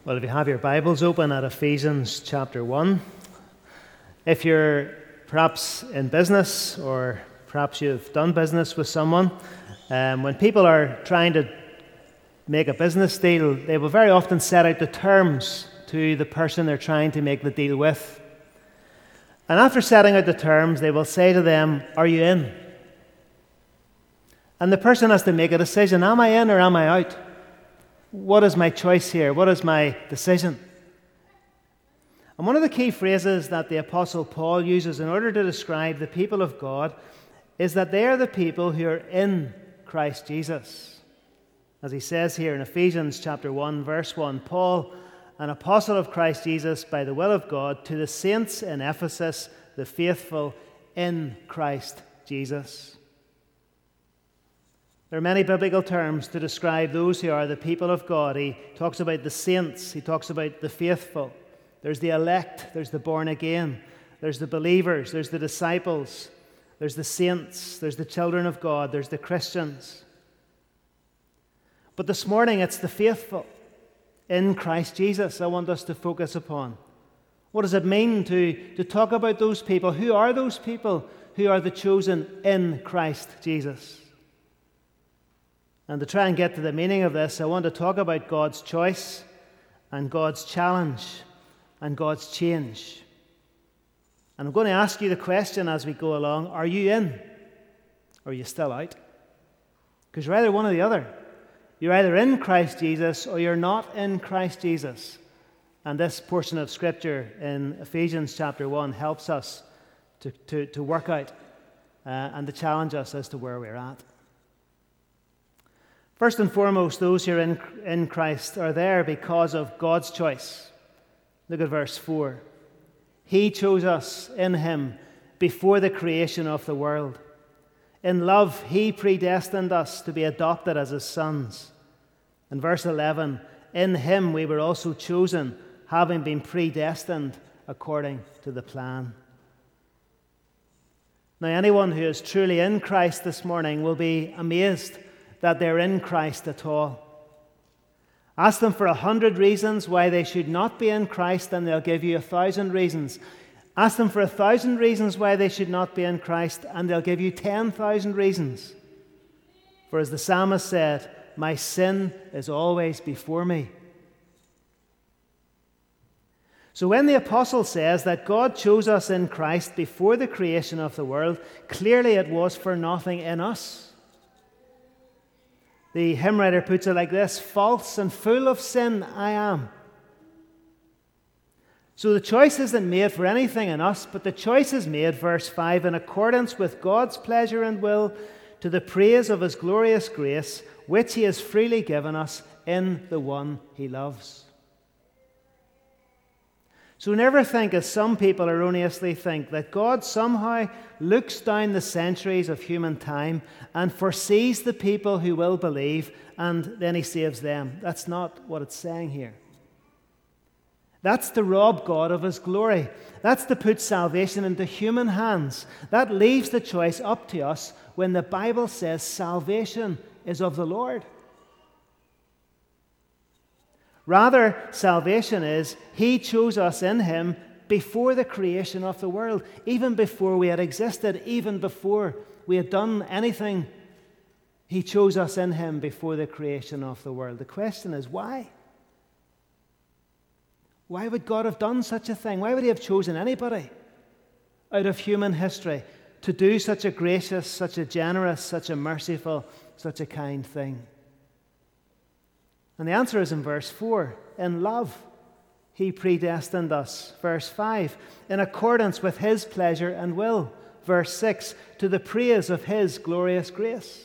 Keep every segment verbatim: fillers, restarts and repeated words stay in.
Well, if you have your Bibles open at Ephesians chapter one, if you're perhaps in business or perhaps you've done business with someone, um, when people are trying to make a business deal, they will very often set out the terms to the person they're trying to make the deal with. And after setting out the terms, they will say to them, "Are you in?" And the person has to make a decision. Am I in or am I out? What is my choice here? What is my decision? And one of the key phrases that the Apostle Paul uses in order to describe the people of God is that they are the people who are in Christ Jesus. As he says here in Ephesians chapter one, verse one, Paul, an apostle of Christ Jesus by the will of God, to the saints in Ephesus, the faithful in Christ Jesus. There are many biblical terms to describe those who are the people of God. He talks about the saints. He talks about the faithful. There's the elect. There's the born again. There's the believers. There's the disciples. There's the saints. There's the children of God. There's the Christians. But this morning it's the faithful in Christ Jesus I want us to focus upon. What does it mean to, to talk about those people? Who are those people who are the chosen in Christ Jesus? And to try and get to the meaning of this, I want to talk about God's choice and God's challenge and God's change. And I'm going to ask you the question as we go along, are you in or are you still out? Because you're either one or the other. You're either in Christ Jesus or you're not in Christ Jesus. And this portion of Scripture in Ephesians chapter one helps us to, to, to work out uh, and to challenge us as to where we're at. First and foremost, those who are in, in Christ are there because of God's choice. Look at verse four. He chose us in Him before the creation of the world. In love, He predestined us to be adopted as His sons. In verse eleven, in Him we were also chosen, having been predestined according to the plan. Now, anyone who is truly in Christ this morning will be amazed that they're in Christ at all. Ask them for a hundred reasons why they should not be in Christ, and they'll give you a thousand reasons. Ask them for a thousand reasons why they should not be in Christ, and they'll give you ten thousand reasons. For as the psalmist said, my sin is always before me. So when the apostle says that God chose us in Christ before the creation of the world, clearly it was for nothing in us. The hymn writer puts it like this: false and full of sin I am. So the choice isn't made for anything in us, but the choice is made, verse five, in accordance with God's pleasure and will, to the praise of His glorious grace, which He has freely given us in the one He loves. So never think, as some people erroneously think, that God somehow looks down the centuries of human time and foresees the people who will believe, and then He saves them. That's not what it's saying here. That's to rob God of His glory. That's to put salvation into human hands. That leaves the choice up to us when the Bible says salvation is of the Lord. Rather, salvation is He chose us in Him before the creation of the world, even before we had existed, even before we had done anything. He chose us in Him before the creation of the world. The question is, why? Why would God have done such a thing? Why would He have chosen anybody out of human history to do such a gracious, such a generous, such a merciful, such a kind thing? And the answer is in verse four. In love, He predestined us. Verse five. In accordance with His pleasure and will. Verse six. To the praise of His glorious grace.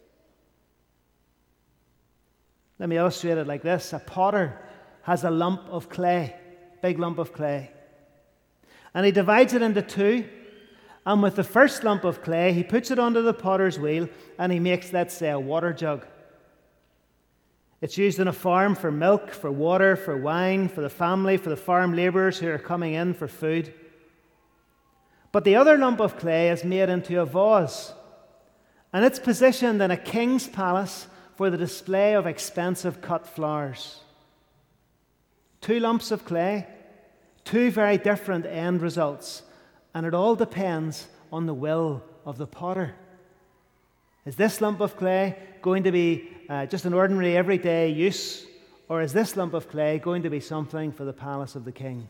Let me illustrate it like this. A potter has a lump of clay, big lump of clay. And he divides it into two. And with the first lump of clay, he puts it onto the potter's wheel and he makes, let's say, a water jug. It's used on a farm for milk, for water, for wine, for the family, for the farm labourers who are coming in for food. But the other lump of clay is made into a vase, and it's positioned in a king's palace for the display of expensive cut flowers. Two lumps of clay, two very different end results, and it all depends on the will of the potter. Is this lump of clay going to be uh, just an ordinary everyday use, or is this lump of clay going to be something for the palace of the king?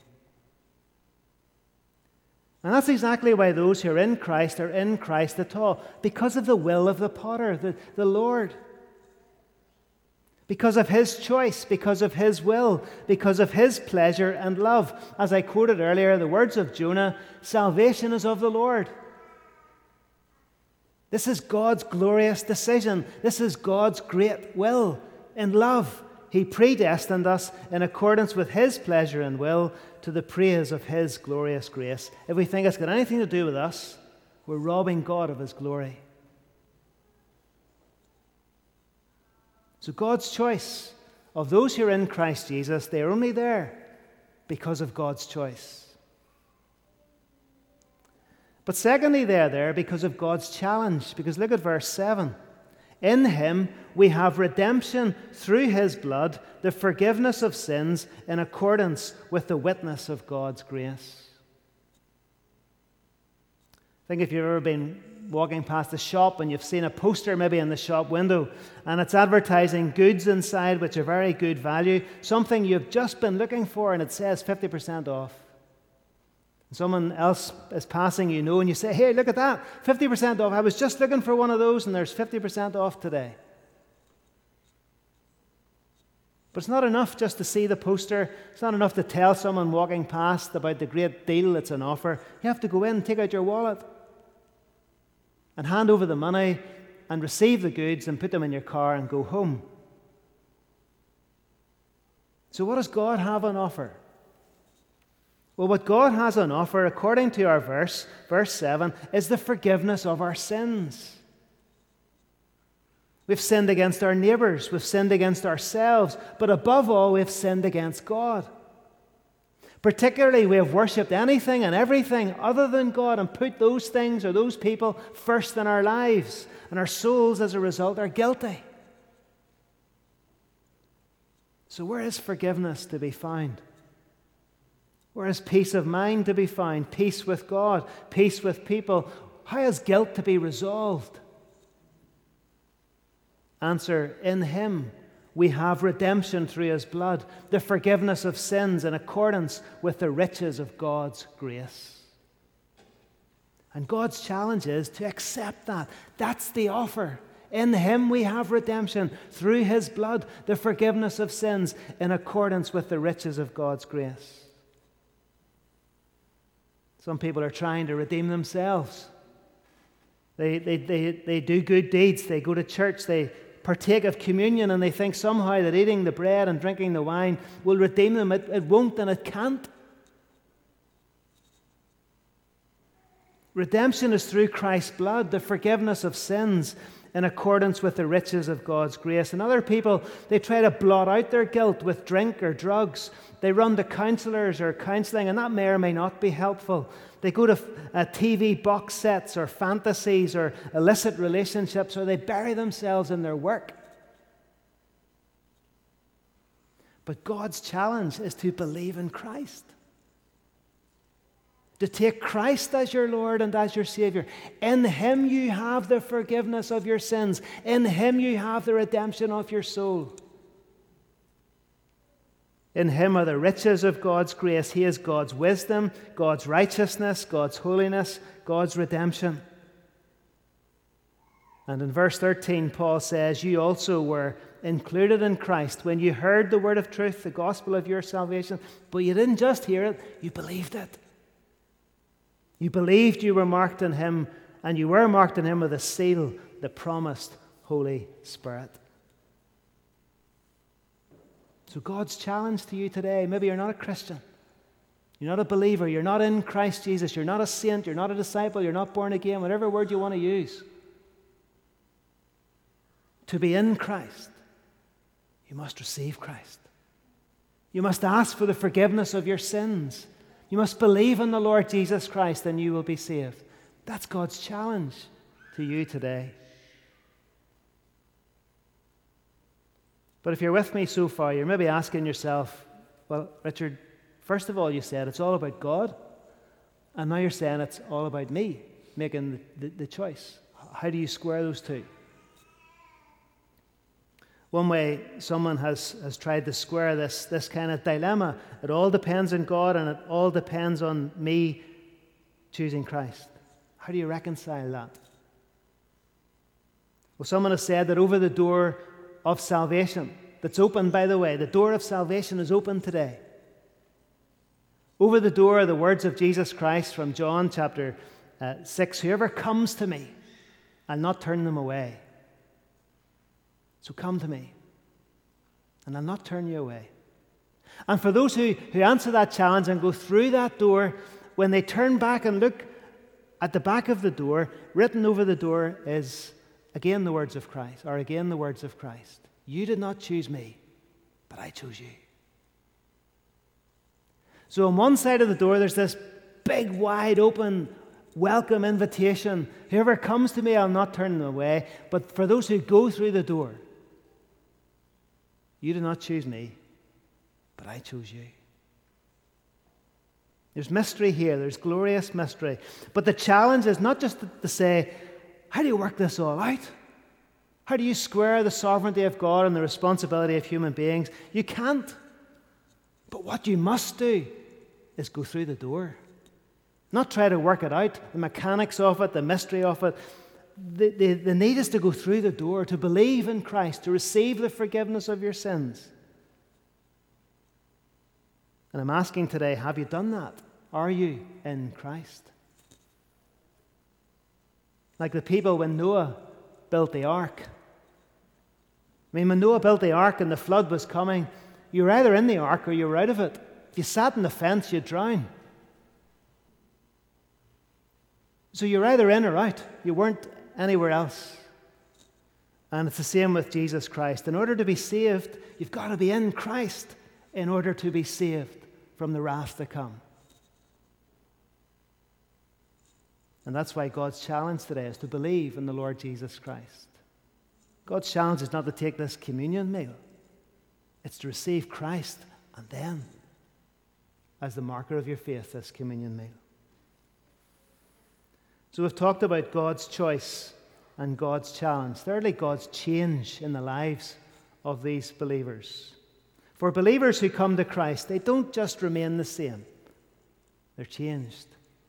And that's exactly why those who are in Christ are in Christ at all, because of the will of the potter, the, the Lord. Because of his choice, because of his will, because of his pleasure and love. As I quoted earlier, the words of Jonah, salvation is of the Lord. This is God's glorious decision. This is God's great will. In love, he predestined us in accordance with his pleasure and will to the praise of his glorious grace. If we think it's got anything to do with us, we're robbing God of his glory. So God's choice of those who are in Christ Jesus, they are only there because of God's choice. But secondly, they're there because of God's challenge. Because look at verse seven. In him we have redemption through his blood, the forgiveness of sins in accordance with the witness of God's grace. I think if you've ever been walking past a shop and you've seen a poster maybe in the shop window and it's advertising goods inside which are very good value, something you've just been looking for, and it says fifty percent off. Someone else is passing, you know, and you say, hey, look at that, fifty percent off. I was just looking for one of those and there's fifty percent off today. But it's not enough just to see the poster. It's not enough to tell someone walking past about the great deal that's on offer. You have to go in, take out your wallet, and hand over the money and receive the goods and put them in your car and go home. So what does God have on offer? Well, what God has on offer, according to our verse, verse seven, is the forgiveness of our sins. We've sinned against our neighbors, we've sinned against ourselves, but above all, we've sinned against God. Particularly, we have worshipped anything and everything other than God and put those things or those people first in our lives, and our souls, as a result, are guilty. So where is forgiveness to be found? Where is peace of mind to be found? Peace with God, peace with people. How is guilt to be resolved? Answer, in him we have redemption through his blood, the forgiveness of sins in accordance with the riches of God's grace. And God's challenge is to accept that. That's the offer. In him we have redemption through his blood, the forgiveness of sins in accordance with the riches of God's grace. Some people are trying to redeem themselves. They, they, they, they do good deeds. They go to church. They partake of communion, and they think somehow that eating the bread and drinking the wine will redeem them. It, it won't, and it can't. Redemption is through Christ's blood, the forgiveness of sins in accordance with the riches of God's grace. And other people, they try to blot out their guilt with drink or drugs. They run to counselors or counseling, and that may or may not be helpful. They go to uh, T V box sets or fantasies or illicit relationships, or they bury themselves in their work. But God's challenge is to believe in Christ. To take Christ as your Lord and as your Savior. In him you have the forgiveness of your sins. In him you have the redemption of your soul. In him are the riches of God's grace. He is God's wisdom, God's righteousness, God's holiness, God's redemption. And in verse thirteen, Paul says, you also were included in Christ when you heard the word of truth, the gospel of your salvation. But you didn't just hear it, you believed it. You believed you were marked in him, and you were marked in him with a seal, the promised Holy Spirit. So God's challenge to you today, maybe you're not a Christian, you're not a believer, you're not in Christ Jesus, you're not a saint, you're not a disciple, you're not born again, whatever word you want to use. To be in Christ, you must receive Christ. You must ask for the forgiveness of your sins. You must believe in the Lord Jesus Christ and you will be saved. That's God's challenge to you today. But if you're with me so far, you're maybe asking yourself, Well, Richard, first of all, you said it's all about God, and now you're saying it's all about me making the, the, the choice. How do you square those two? One way someone has, has tried to square this, this kind of dilemma, it all depends on God and it all depends on me choosing Christ. How do you reconcile that? Well, someone has said that over the door of salvation, that's open, by the way, the door of salvation is open today. Over the door are the words of Jesus Christ from John chapter uh, six, whoever comes to me, I'll not turn them away. So come to me, and I'll not turn you away. And for those who, who answer that challenge and go through that door, when they turn back and look at the back of the door, written over the door is again the words of Christ, or again the words of Christ. You did not choose me, but I chose you. So on one side of the door, there's this big, wide open, welcome invitation. Whoever comes to me, I'll not turn them away. But for those who go through the door, you did not choose me, but I chose you. There's mystery here. There's glorious mystery. But the challenge is not just to say, how do you work this all out? How do you square the sovereignty of God and the responsibility of human beings? You can't. But what you must do is go through the door. Not try to work it out, the mechanics of it, the mystery of it. The, the, the need is to go through the door, to believe in Christ, to receive the forgiveness of your sins. And I'm asking today, have you done that? Are you in Christ? Like the people when Noah built the ark. I mean, when Noah built the ark and the flood was coming, you were either in the ark or you were out of it. If you sat on the fence, you'd drown. So you're either in or out. You weren't anywhere else. And it's the same with Jesus Christ. In order to be saved, you've got to be in Christ in order to be saved from the wrath to come. And that's why God's challenge today is to believe in the Lord Jesus Christ. God's challenge is not to take this communion meal. It's to receive Christ and then, as the marker of your faith, this communion meal. So we've talked about God's choice and God's challenge. Thirdly, God's change in the lives of these believers. For believers who come to Christ, they don't just remain the same. They're changed.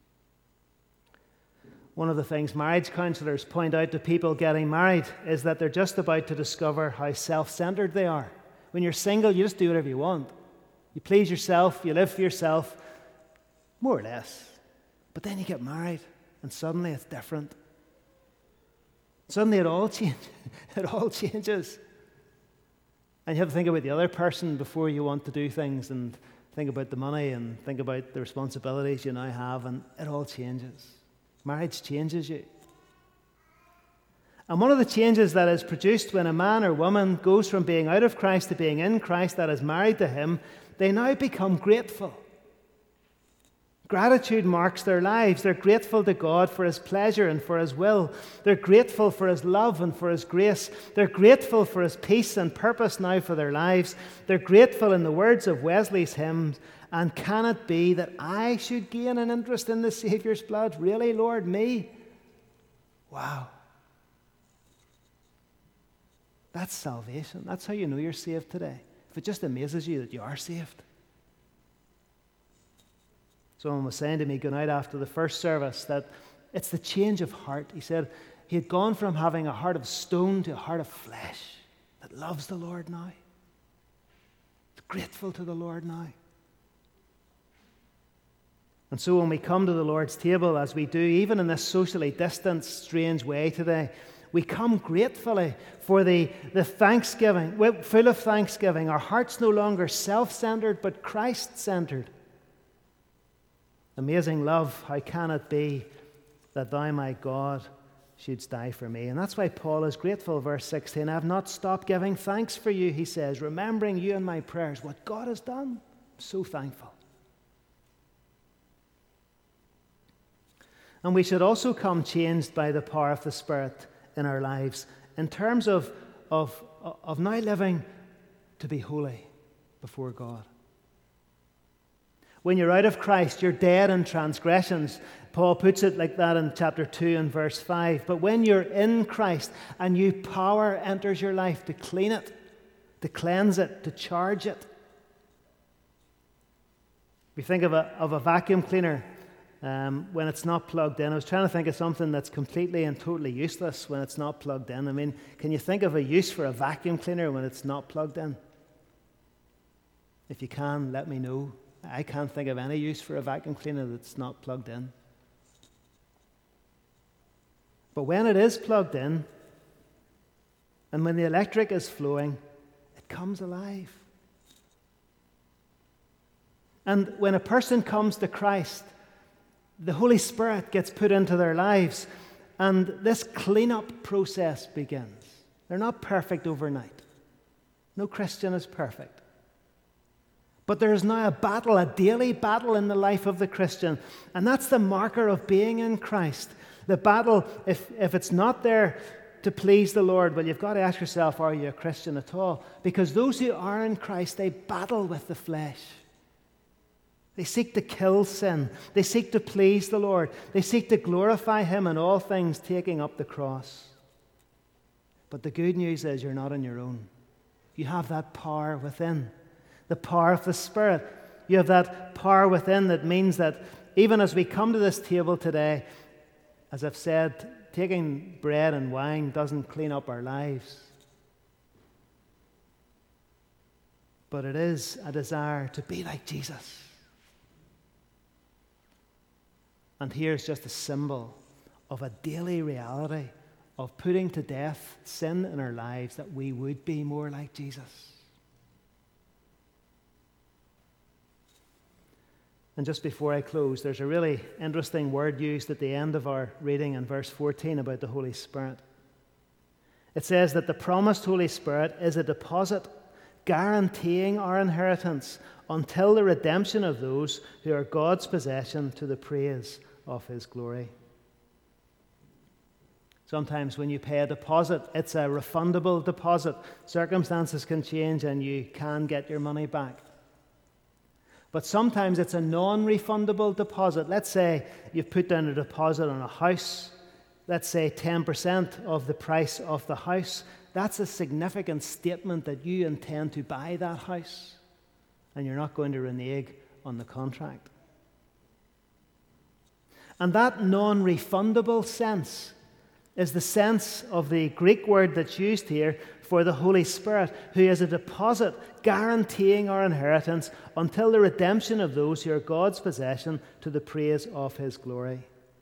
One of the things marriage counselors point out to people getting married is that they're just about to discover how self-centered they are. When you're single, you just do whatever you want. You please yourself, you live for yourself, more or less. But then you get married, and suddenly it's different. Suddenly it all changes. It all changes. And you have to think about the other person before you want to do things, and think about the money, and think about the responsibilities you now have, and it all changes. Marriage changes you. And one of the changes that is produced when a man or woman goes from being out of Christ to being in Christ, that is married to Him, they now become grateful. Gratitude marks their lives. They're grateful to God for His pleasure and for His will. They're grateful for His love and for His grace. They're grateful for His peace and purpose now for their lives. They're grateful in the words of Wesley's hymns, and can it be that I should gain an interest in the Saviour's blood? Really, Lord, me? Wow. That's salvation. That's how you know you're saved today. If it just amazes you that you are saved. Someone was saying to me going out after the first service that it's the change of heart. He said he had gone from having a heart of stone to a heart of flesh that loves the Lord now. It's grateful to the Lord now. And so when we come to the Lord's table, as we do, even in this socially distanced, strange way today, we come gratefully for the, the thanksgiving, full of thanksgiving. Our hearts no longer self-centered, but Christ-centered. Amazing love, how can it be that thou, my God, shouldst die for me? And that's why Paul is grateful, verse sixteen. I have not stopped giving thanks for you, he says, remembering you in my prayers. What God has done, I'm so thankful. And we should also come changed by the power of the Spirit in our lives in terms of, of, of now living to be holy before God. When you're out of Christ, you're dead in transgressions. Paul puts it like that in chapter two and verse five. But when you're in Christ, a new power enters your life to clean it, to cleanse it, to charge it. We think of a, of a vacuum cleaner um, when it's not plugged in. I was trying to think of something that's completely and totally useless when it's not plugged in. I mean, can you think of a use for a vacuum cleaner when it's not plugged in? If you can, let me know. I can't think of any use for a vacuum cleaner that's not plugged in. But when it is plugged in, and when the electric is flowing, it comes alive. And when a person comes to Christ, the Holy Spirit gets put into their lives, and this clean-up process begins. They're not perfect overnight. No Christian is perfect. But there is now a battle, a daily battle in the life of the Christian, and that's the marker of being in Christ. The battle, if, if it's not there to please the Lord, well, you've got to ask yourself, are you a Christian at all? Because those who are in Christ, they battle with the flesh. They seek to kill sin. They seek to please the Lord. They seek to glorify Him in all things, taking up the cross. But the good news is you're not on your own. You have that power within, the power of the Spirit. You have that power within that means that even as we come to this table today, as I've said, taking bread and wine doesn't clean up our lives. But it is a desire to be like Jesus. And here's just a symbol of a daily reality of putting to death sin in our lives, that we would be more like Jesus. And just before I close, there's a really interesting word used at the end of our reading in verse fourteen about the Holy Spirit. It says that the promised Holy Spirit is a deposit guaranteeing our inheritance until the redemption of those who are God's possession to the praise of His glory. Sometimes when you pay a deposit, it's a refundable deposit. Circumstances can change and you can get your money back. But sometimes it's a non-refundable deposit. Let's say you've put down a deposit on a house. Let's say ten percent of the price of the house. That's a significant statement that you intend to buy that house, and you're not going to renege on the contract. And that non-refundable sense is the sense of the Greek word that's used here for the Holy Spirit, who is a deposit guaranteeing our inheritance until the redemption of those who are God's possession to the praise of His glory.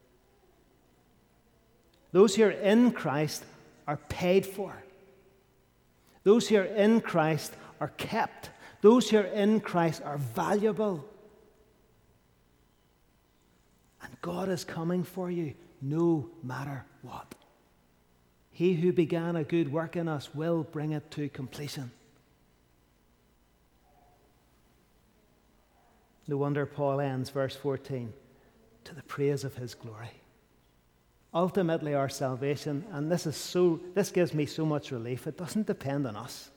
Those who are in Christ are paid for. Those who are in Christ are kept. Those who are in Christ are valuable. And God is coming for you no matter what. He who began a good work in us will bring it to completion. No wonder Paul ends verse fourteen, to the praise of His glory. Ultimately, our salvation, and this is so, this gives me so much relief, it doesn't depend on us.